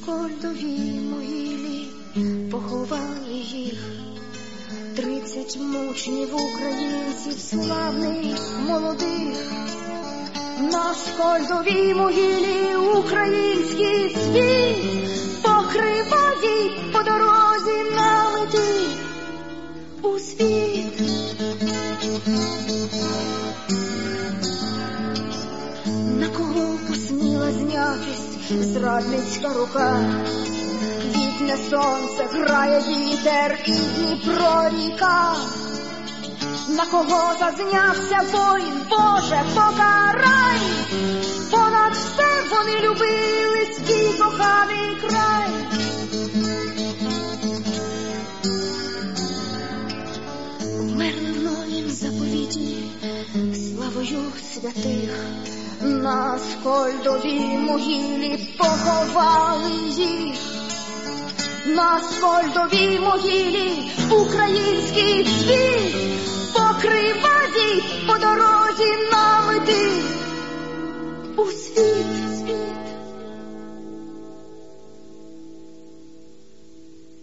Скольдовій могилі поховали їх 30 мучнів українців славних, молодих. На Скольдовій могилі український світ покриває по дорозі нам іти у світ. На кого посміла знятись зрадницька рука? Квітне сонце, грає вітер і Дніпро ріка. На кого зазнявся воїн, Боже, покарай! Понад все вони любили свій коханий край. Вмерли в новім заповіті славою святих. На Скольдовій могилі поховали їх. На Скольдовій могилі український світ покриває по дорозі нам іти у світ.